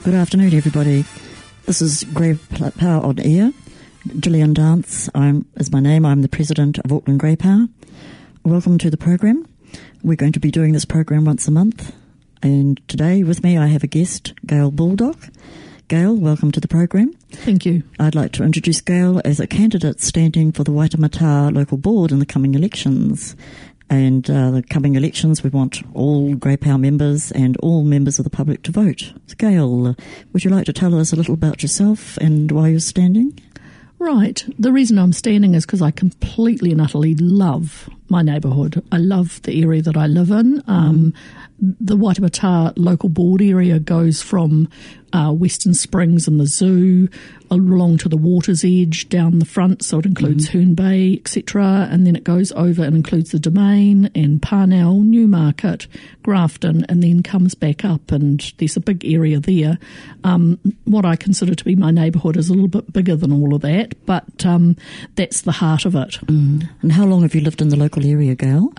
Good afternoon, everybody. This is Grey Power on Air. Gillian Dance is my name. I'm the president of Auckland Grey Power. Welcome to the program. We're going to be doing this program once a month. And today with me I have a guest, Gail Baldock. Gail, welcome to the program. Thank you. I'd like to introduce Gail as a candidate standing for the Waitemata local board in the coming elections. And the coming elections, we want all Grey Power members and all members of the public to vote. So Gail, would you like to tell us a little about yourself and why you're standing? Right. The reason I'm standing is because I completely and utterly love my neighbourhood. I love the area that I live in. The Waitemata local board area goes from Western Springs and the zoo along to the water's edge down the front, so it includes Herne Bay, etc., and then it goes over and includes the Domain and Parnell, Newmarket, Grafton, and then comes back up, and there's a big area there. What I consider to be my neighbourhood is a little bit bigger than all of that, but that's the heart of it. And how long have you lived in the local area, Gail?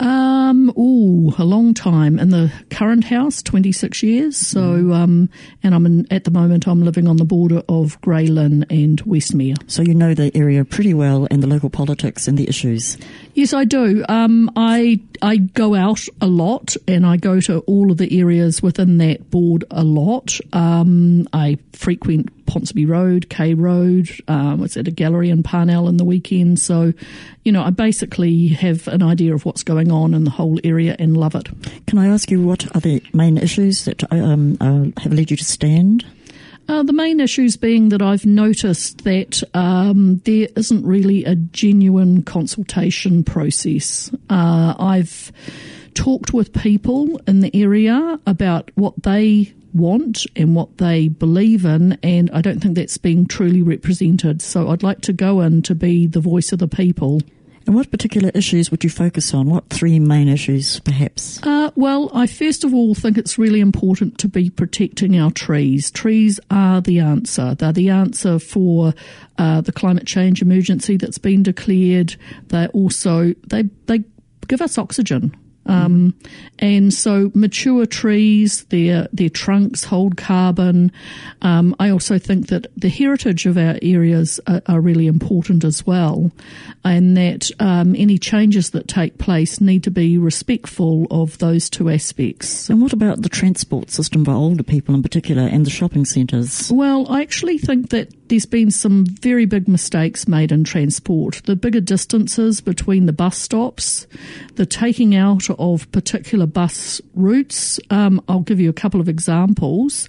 A long time. In the current house, 26 years. So, and at the moment I'm living on the border of Grey Lynn and Westmere. So you know the area pretty well and the local politics and the issues. Yes, I do. I go out a lot and I go to all of the areas within that board a lot. I frequent Ponsonby Road, K Road, it's at a gallery in Parnell in the weekend. So, I basically have an idea of what's going on in the whole area and love it. Can I ask you what are the main issues that have led you to stand? The main issues being that I've noticed that there isn't really a genuine consultation process. I've talked with people in the area about what they want and what they believe in, and I don't think that's being truly represented. So I'd like to go in to be the voice of the people. And what particular issues would you focus on? What three main issues, perhaps? Well, I first of all think it's really important to be protecting our trees. Trees are the answer. They're the answer for the climate change emergency that's been declared. They give us oxygen. And so mature trees, their trunks hold carbon. I also think that the heritage of our areas are really important as well, and that any changes that take place need to be respectful of those two aspects. And what about the transport system for older people in particular and the shopping centres? Well, I actually think that there's been some very big mistakes made in transport. The bigger distances between the bus stops, the taking out of particular bus routes. I'll give you a couple of examples.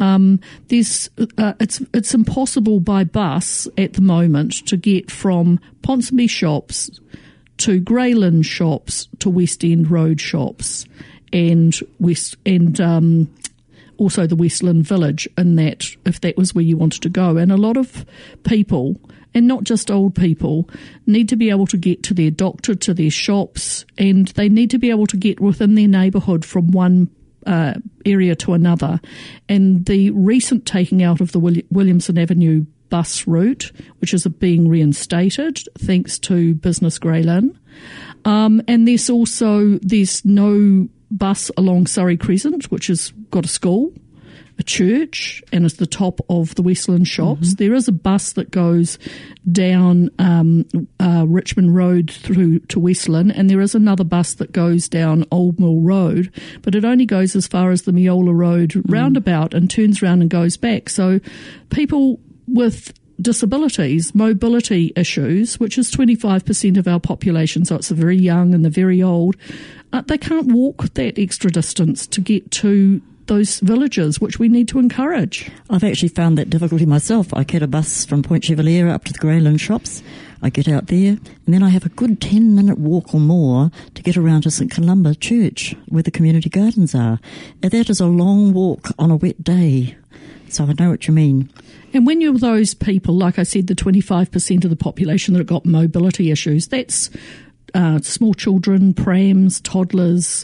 It's impossible by bus at the moment to get from Ponsonby shops to Grey Lynn shops to West End Road shops and also the West Lynn Village, in that if that was where you wanted to go. And a lot of people, and not just old people, need to be able to get to their doctor, to their shops, and they need to be able to get within their neighbourhood from one area to another. And the recent taking out of the Williamson Avenue bus route, which is being reinstated thanks to Business Grey Lynn, and there's no bus along Surrey Crescent, which has got a school, a church, and is the top of the West Lynn shops. There is a bus that goes down Richmond Road through to West Lynn, and there is another bus that goes down Old Mill Road, but it only goes as far as the Meola Road roundabout and turns round and goes back. So people with disabilities, mobility issues, which is 25% of our population, so it's the very young and the very old, they can't walk that extra distance to get to those villages, which we need to encourage. I've actually found that difficulty myself. I get a bus from Point Chevalier up to the Grey Lynn shops. I get out there, and then I have a good 10-minute walk or more to get around to St Columba Church, where the community gardens are. And that is a long walk on a wet day. So I know what you mean. And when you're those people, like I said, the 25% of the population that have got mobility issues, that's small children, prams, toddlers,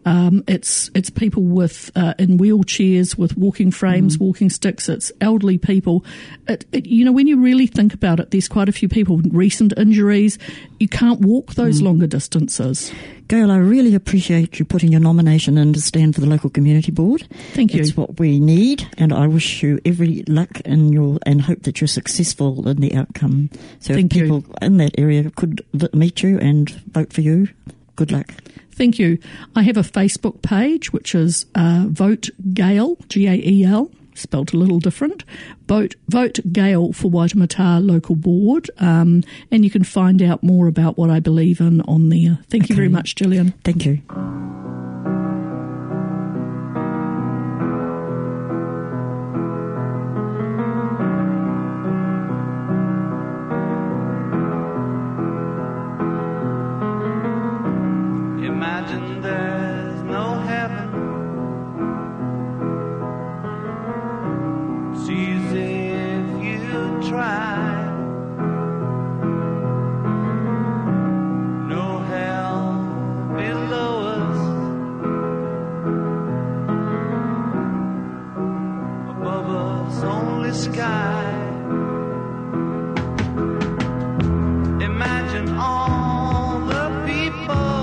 It's people with in wheelchairs, with walking frames, walking sticks. It's elderly people. When you really think about it, there's quite a few people with recent injuries. You can't walk those longer distances. Gail, I really appreciate you putting your nomination in to stand for the local community board. Thank you. It's what we need, and I wish you every luck and hope that you're successful in the outcome. So Thank if people in that area could meet you and vote for you, good luck. Thank you. I have a Facebook page, which is Vote Gail, Gael, spelt a little different. Vote Gail for Waitemata Local Board, and you can find out more about what I believe in on there. Thank you very much, Gillian. Thank you. Imagine there's no heaven. See as if you try. No hell below us. Above us only sky. Imagine all the people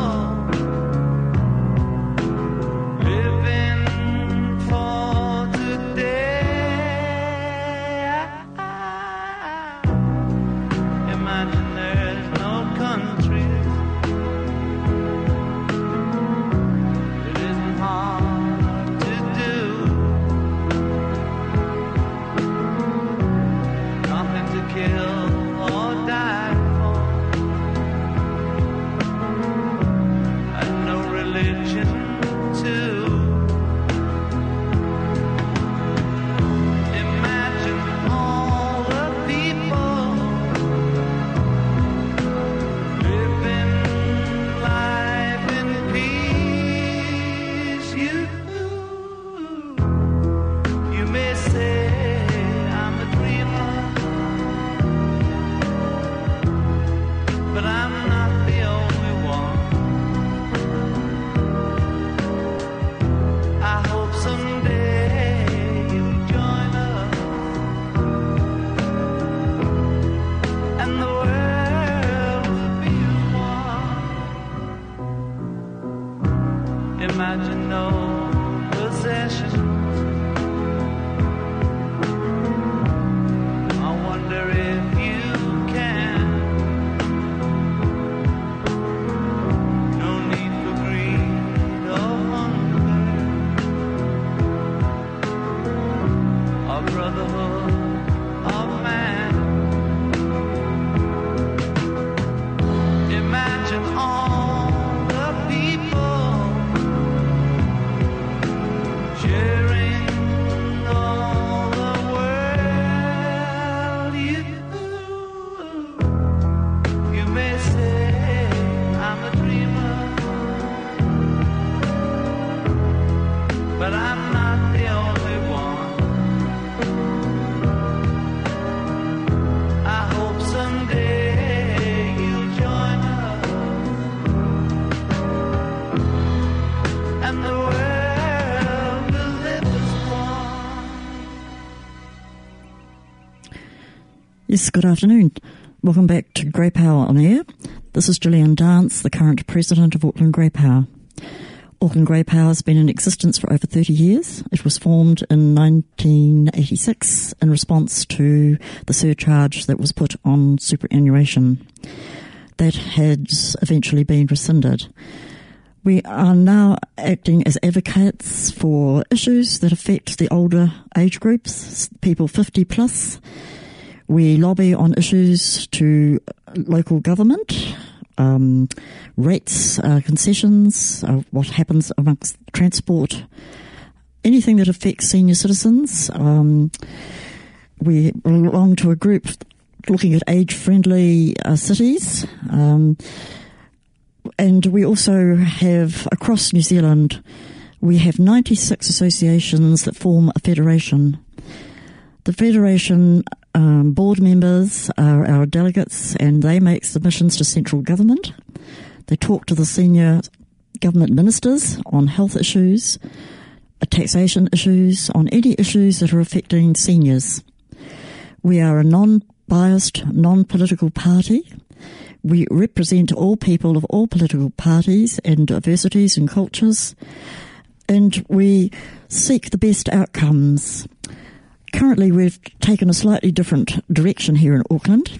imagine no possessions. I wonder if you can. No need for greed or hunger, or brotherhood of man. Imagine all the people sharing all the world. You may say I'm a dreamer, but I'm not the only one. I hope someday you'll join us, and the world will live as one. Yes, good afternoon. Welcome back to Grey Power on Air. This is Gillian Dance, the current president of Auckland Grey Power. Auckland Grey Power has been in existence for over 30 years. It was formed in 1986 in response to the surcharge that was put on superannuation. That has eventually been rescinded. We are now acting as advocates for issues that affect the older age groups, people 50 plus. We lobby on issues to local government, rates, concessions, what happens amongst transport, anything that affects senior citizens. We belong to a group looking at age-friendly cities. And we also have, across New Zealand, we have 96 associations that form a federation. The federation board members are our delegates, and they make submissions to central government. They talk to the senior government ministers on health issues, taxation issues, on any issues that are affecting seniors. We are a non-biased, non-political party. We represent all people of all political parties and diversities and cultures, and we seek the best outcomes. Currently, we've taken a slightly different direction here in Auckland.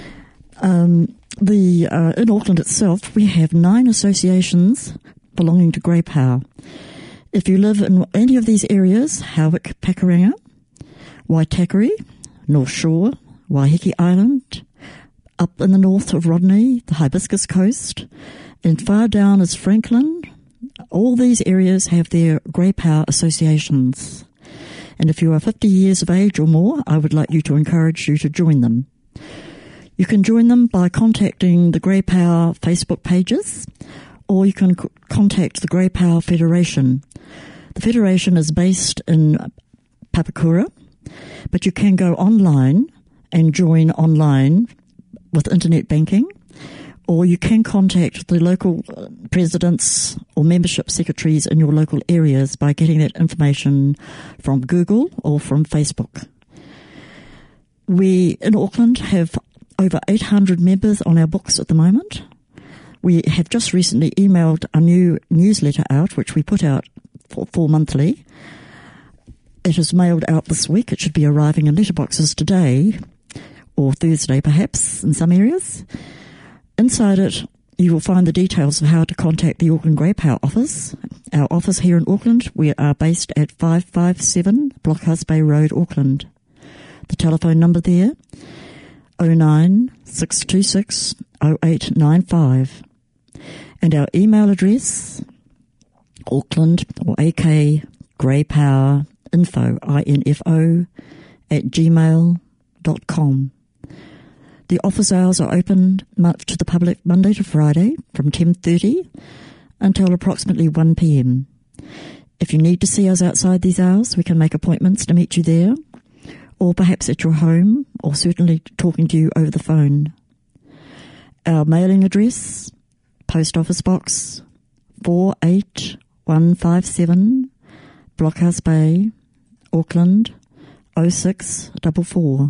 In Auckland itself, we have 9 associations belonging to Grey Power. If you live in any of these areas, Howick, Pakuranga, Waitakere, North Shore, Waiheke Island, up in the north of Rodney, the Hibiscus Coast, and far down is Franklin, all these areas have their Grey Power associations. And if you are 50 years of age or more, I would like you to encourage you to join them. You can join them by contacting the Grey Power Facebook pages, or you can contact the Grey Power Federation. The Federation is based in Papakura, but you can go online and join online with internet banking, or you can contact the local presidents or membership secretaries in your local areas by getting that information from Google or from Facebook. We in Auckland have over 800 members on our books at the moment. We have just recently emailed a new newsletter out, which we put out for monthly. It is mailed out this week. It should be arriving in letterboxes today, or Thursday perhaps, in some areas. Inside it, you will find the details of how to contact the Auckland Grey Power office. Our office here in Auckland, we are based at 557 Blockhouse Bay Road, Auckland. The telephone number there, 09 626 0895. And our email address, Auckland or AK Grey Power info, info @gmail.com. The office hours are open to the public Monday to Friday from 10:30 until approximately 1 p.m. If you need to see us outside these hours, we can make appointments to meet you there, or perhaps at your home, or certainly talking to you over the phone. Our mailing address, Post Office Box 48157, Blockhouse Bay, Auckland 0644.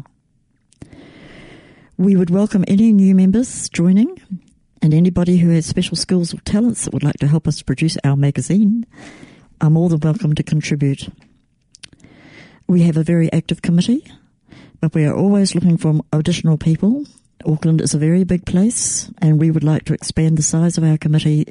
We would welcome any new members joining, and anybody who has special skills or talents that would like to help us produce our magazine are more than welcome to contribute. We have a very active committee, but we are always looking for additional people. Auckland is a very big place, and we would like to expand the size of our committee.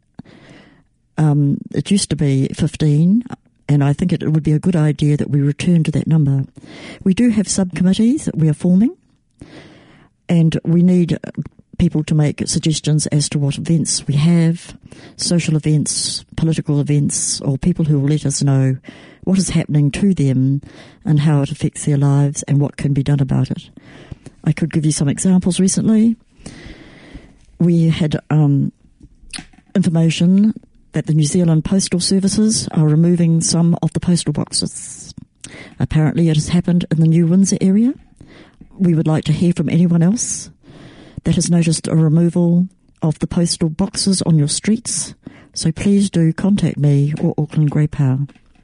It used to be 15, and I think it would be a good idea that we return to that number. We do have subcommittees that we are forming, and we need people to make suggestions as to what events we have, social events, political events, or people who will let us know what is happening to them and how it affects their lives and what can be done about it. I could give you some examples recently. We had information that the New Zealand Postal Services are removing some of the postal boxes. Apparently it has happened in the New Windsor area. We would like to hear from anyone else that has noticed a removal of the postal boxes on your streets, so please do contact me or Auckland Grey Power.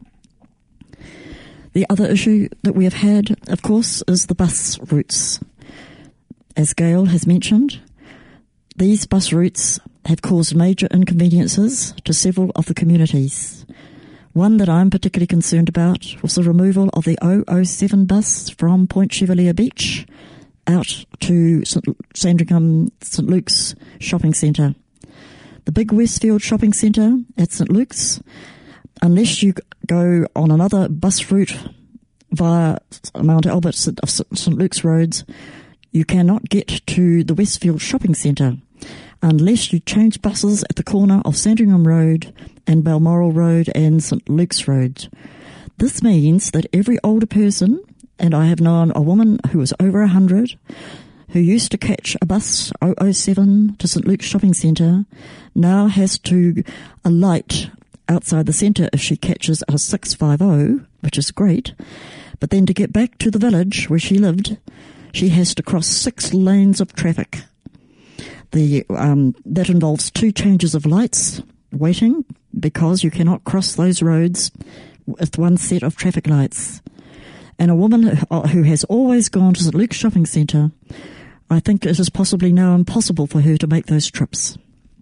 The other issue that we have had, of course, is the bus routes. As Gail has mentioned, these bus routes have caused major inconveniences to several of the communities. One that I'm particularly concerned about was the removal of the 007 bus from Point Chevalier Beach out to Sandringham St Luke's shopping centre. The big Westfield shopping centre at St Luke's, unless you go on another bus route via Mount Albert of St Luke's roads, you cannot get to the Westfield shopping centre unless you change buses at the corner of Sandringham Road and Balmoral Road and St Luke's Road. This means that every older person, and I have known a woman who was over 100, who used to catch a bus 007 to St Luke's shopping centre, now has to alight outside the centre if she catches a 650, which is great, but then to get back to the village where she lived, she has to cross 6 lanes of traffic. That involves 2 changes of lights waiting because you cannot cross those roads with one set of traffic lights. And a woman who has always gone to St Luke's shopping centre, I think it is possibly now impossible for her to make those trips.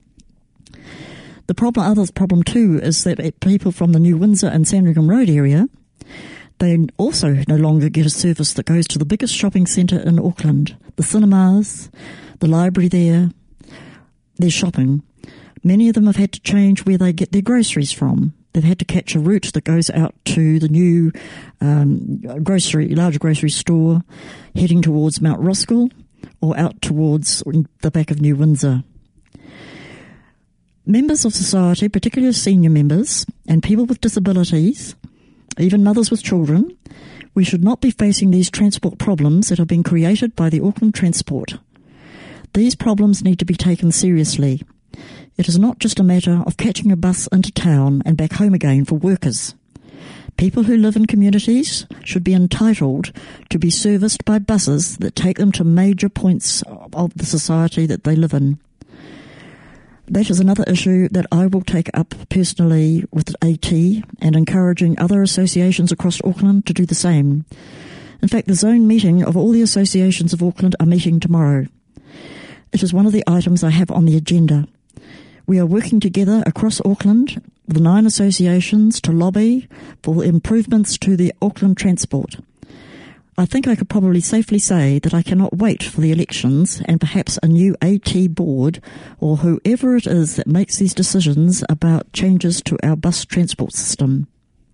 The other problem too is that people from the New Windsor and Sandringham Road area, they also no longer get a service that goes to the biggest shopping centre in Auckland, the cinemas, the library there, their shopping. Many of them have had to change where they get their groceries from. They've had to catch a route that goes out to the new larger grocery store heading towards Mount Roskill or out towards the back of New Windsor. Members of society, particularly senior members and people with disabilities, even mothers with children, we should not be facing these transport problems that have been created by the Auckland Transport. These problems need to be taken seriously. It is not just a matter of catching a bus into town and back home again for workers. People who live in communities should be entitled to be serviced by buses that take them to major points of the society that they live in. That is another issue that I will take up personally with AT and encouraging other associations across Auckland to do the same. In fact, the zone meeting of all the associations of Auckland are meeting tomorrow. It is one of the items I have on the agenda. We are working together across Auckland, the 9 associations, to lobby for improvements to the Auckland Transport. I think I could probably safely say that I cannot wait for the elections and perhaps a new AT board or whoever it is that makes these decisions about changes to our bus transport system.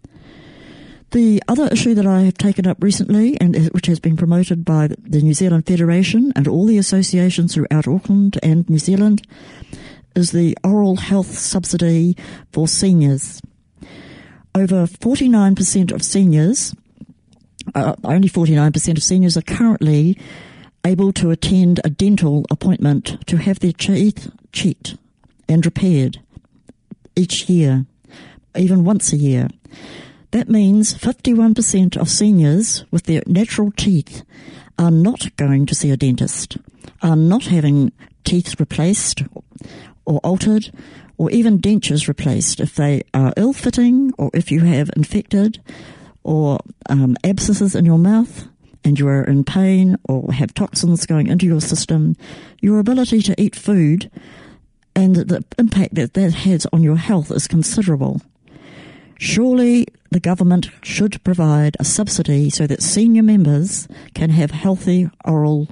The other issue that I have taken up recently, and which has been promoted by the New Zealand Federation and all the associations throughout Auckland and New Zealand, is the oral health subsidy for seniors. Over 49% of seniors, only 49% of seniors are currently able to attend a dental appointment to have their teeth checked and repaired each year, even once a year. That means 51% of seniors with their natural teeth are not going to see a dentist, are not having teeth replaced or altered, or even dentures replaced if they are ill-fitting or if you have infected or abscesses in your mouth and you are in pain or have toxins going into your system. Your ability to eat food and the impact that that has on your health is considerable. Surely the government should provide a subsidy so that senior members can have healthy oral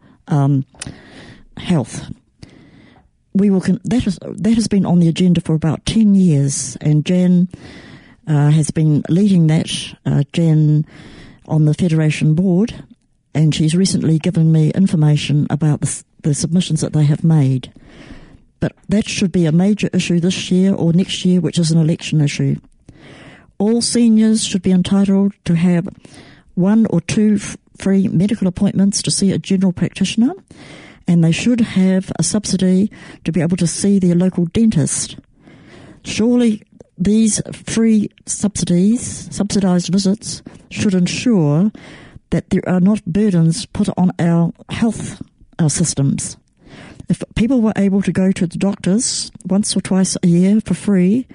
health. That has been on the agenda for about 10 years, and Jan has been leading that, Jan on the Federation board, and she's recently given me information about the submissions that they have made. But that should be a major issue this year or next year, which is an election issue. All seniors should be entitled to have 1 or 2 free medical appointments to see a general practitioner, and they should have a subsidy to be able to see their local dentist. Surely these free subsidised visits should ensure that there are not burdens put on our health systems. If people were able to go to the doctors once or twice a year for free,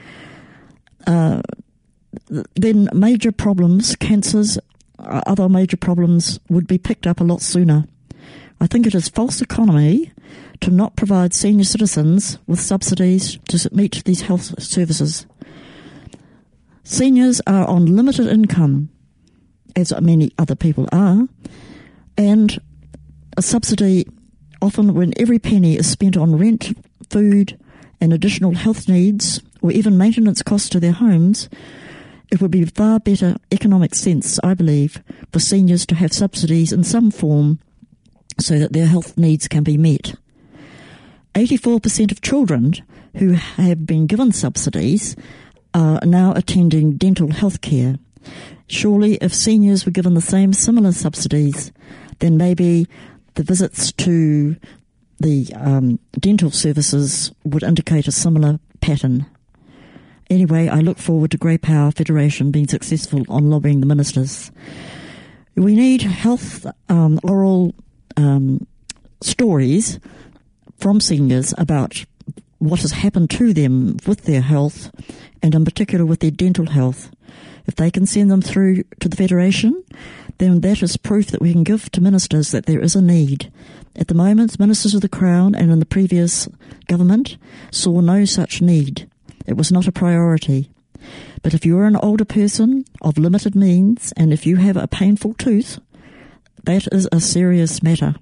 then major problems, cancers, other major problems would be picked up a lot sooner. I think it is false economy to not provide senior citizens with subsidies to meet these health services. Seniors are on limited income, as many other people are, and a subsidy, often when every penny is spent on rent, food, and additional health needs, or even maintenance costs to their homes, it would be far better economic sense, I believe, for seniors to have subsidies in some form so that their health needs can be met. 84% of children who have been given subsidies are now attending dental health care. Surely if seniors were given the similar subsidies, then maybe the visits to the dental services would indicate a similar pattern. Anyway, I look forward to Grey Power Federation being successful on lobbying the ministers. We need health oral stories from seniors about what has happened to them with their health, and in particular with their dental health. If they can send them through to the Federation, then that is proof that we can give to ministers that there is a need. At the moment, ministers of the Crown and in the previous government saw no such need. It was not a priority. But if you're an older person of limited means, and if you have a painful tooth, that is a serious matter.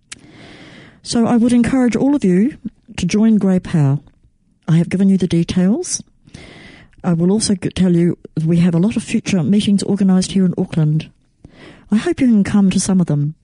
So I would encourage all of you to join Grey Power. I have given you the details. I will also tell you we have a lot of future meetings organised here in Auckland. I hope you can come to some of them.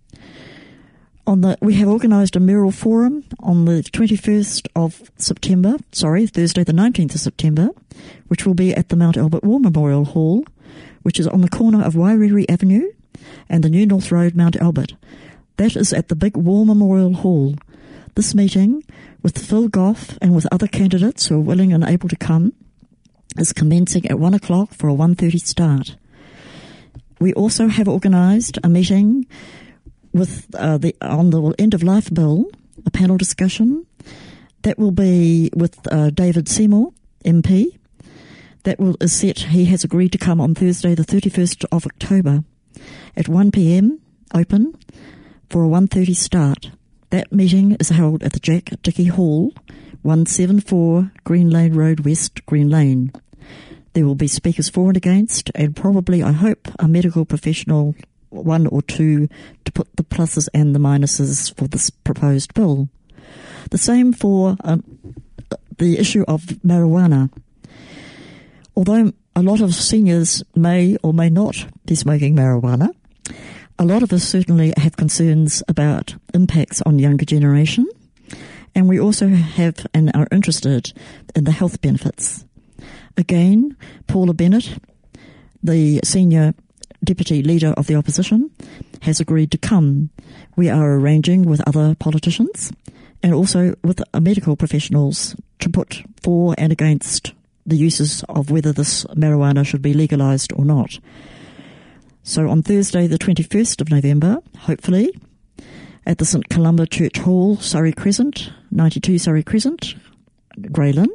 We have organised a mural forum on the 21st of September, Thursday the 19th of September, which will be at the Mount Albert War Memorial Hall, which is on the corner of Wairiri Avenue and the New North Road, Mount Albert. That is at the big War Memorial Hall. This meeting, with Phil Goff and with other candidates who are willing and able to come, is commencing at 1 o'clock for a 1:30 start. We also have organised a meeting with on the end-of-life bill, a panel discussion. That will be with David Seymour, MP. Is set. He has agreed to come on Thursday, the 31st of October, at 1 p.m, open, for a 1:30 start. That meeting is held at the Jack Dickey Hall, 174 Green Lane Road West, Green Lane. There will be speakers for and against, and probably, I hope, a medical professional, one or two, to put the pluses and the minuses for this proposed bill. The same for the issue of marijuana. Although a lot of seniors may or may not be smoking marijuana, a lot of us certainly have concerns about impacts on younger generation, and we also have and are interested in the health benefits. Again, Paula Bennett, the senior deputy leader of the opposition, has agreed to come. We are arranging with other politicians and also with medical professionals to put for and against the uses of whether this marijuana should be legalised or not. So on Thursday, the 21st of November, hopefully, at the St Columba Church Hall, Surrey Crescent, 92 Surrey Crescent, Grey Lynn,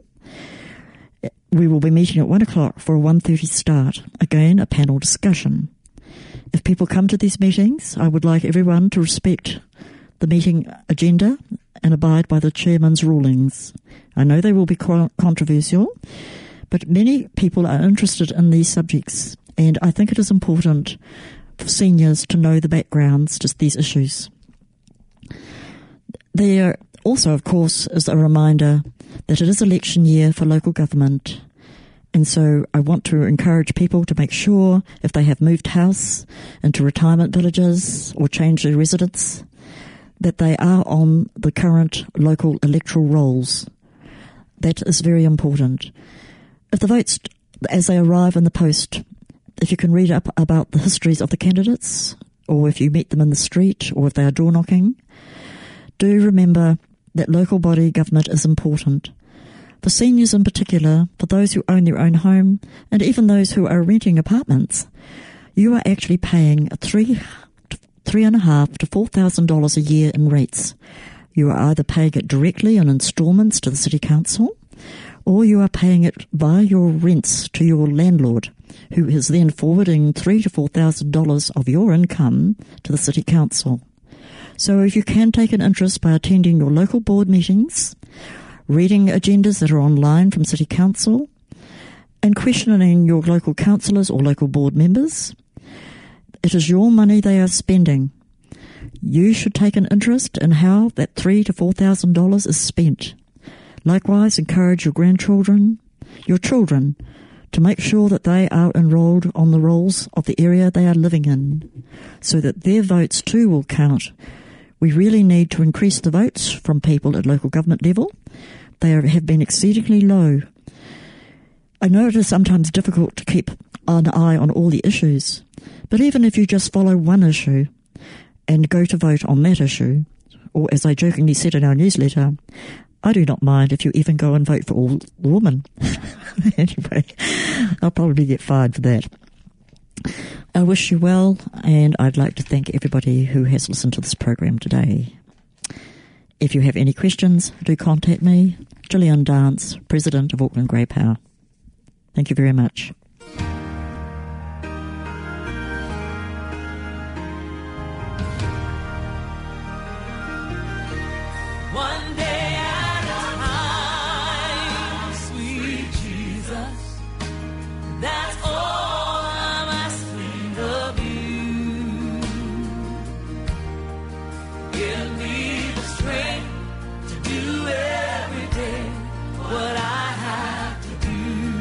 we will be meeting at 1 o'clock for a 1:30 start. Again, a panel discussion. If people come to these meetings, I would like everyone to respect the meeting agenda and abide by the chairman's rulings. I know they will be controversial, but many people are interested in these subjects, and I think it is important for seniors to know the backgrounds to these issues. There also, of course, is a reminder that it is election year for local government, and so I want to encourage people to make sure if they have moved house into retirement villages or changed their residence, that they are on the current local electoral rolls. That is very important. If the votes, as they arrive in the post, if you can read up about the histories of the candidates, or if you meet them in the street, or if they are door knocking, do remember that local body government is important. For seniors in particular, for those who own their own home, and even those who are renting apartments, you are actually paying $3,500 to $4,000 a year in rates. You are either paying it directly in instalments to the City Council, or you are paying it via your rents to your landlord, who is then forwarding $3,000 to $4,000 of your income to the City Council. So if you can take an interest by attending your local board meetings, reading agendas that are online from City Council, and questioning your local councillors or local board members, it is your money they are spending. You should take an interest in how that $3,000 to $4,000 is spent. Likewise, encourage your grandchildren, your children, to make sure that they are enrolled on the rolls of the area they are living in, so that their votes too will count. We really need to increase the votes from people at local government level. They have been exceedingly low. I know it is sometimes difficult to keep an eye on all the issues, but even if you just follow one issue and go to vote on that issue, or as I jokingly said in our newsletter, I do not mind if you even go and vote for all the women. Anyway, I'll probably get fired for that. I wish you well, and I'd like to thank everybody who has listened to this program today. If you have any questions, do contact me, Gillian Dance, President of Auckland Grey Power. Thank you very much. One day at a time, sweet Jesus, that's all I'm asking of you. Give me the strength to do every day what I have to do.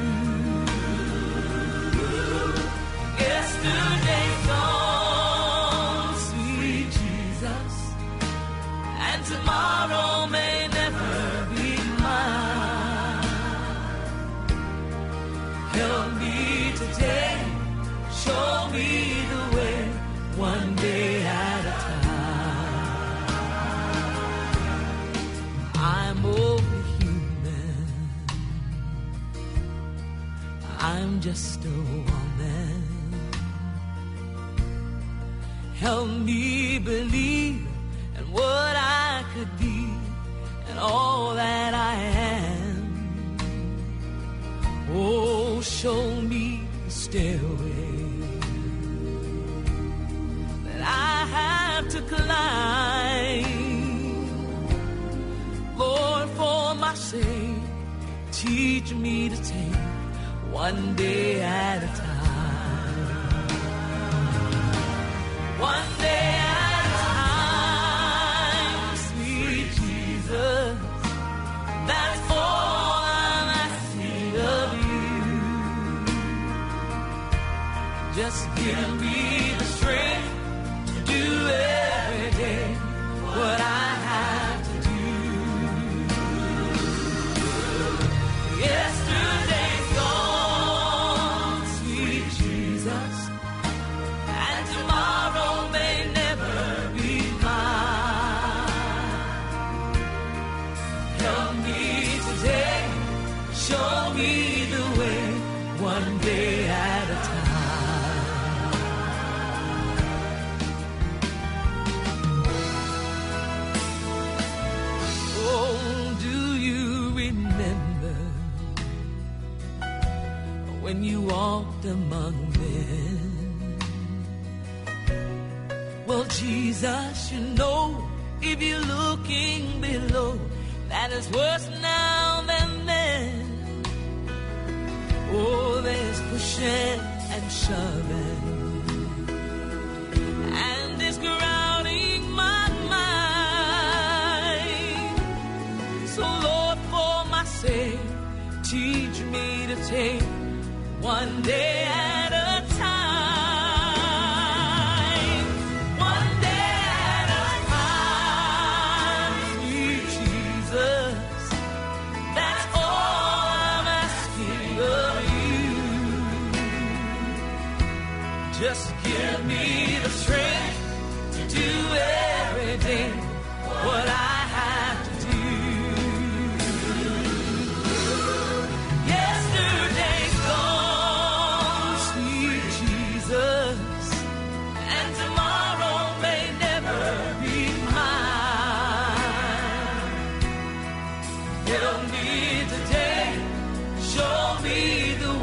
Yesterday's gone, sweet Jesus, and tomorrow may never be mine. Help me today, show me the way, one day at a time. I'm only human, I'm just a woman. Help me believe in what I could be and all that I am. Oh, show me the stairway that I have to climb. Lord, for my sake, teach me to take one day at a time. One day at a time, sweet Jesus, that's all I'm asking of you. Just give me the strength to do every day what I have to do. Yesterday's gone, sweet Jesus, and tomorrow may never be mine. Help me today, show me the way, one day at a time. Oh, do you remember when you walked among men? Well, Jesus, you know, if you're looking below, that is worse now than then. Oh, there's pushing and shoving, and it's crowding my mind. So, Lord, for my sake, teach me to take one day at a time. One day at a time, sweet Jesus, that's all I'm asking of you. Just give me the strength to do every day what I have to do. Yesterday's gone, sweet Jesus, and tomorrow may never be mine. Help me today, show me the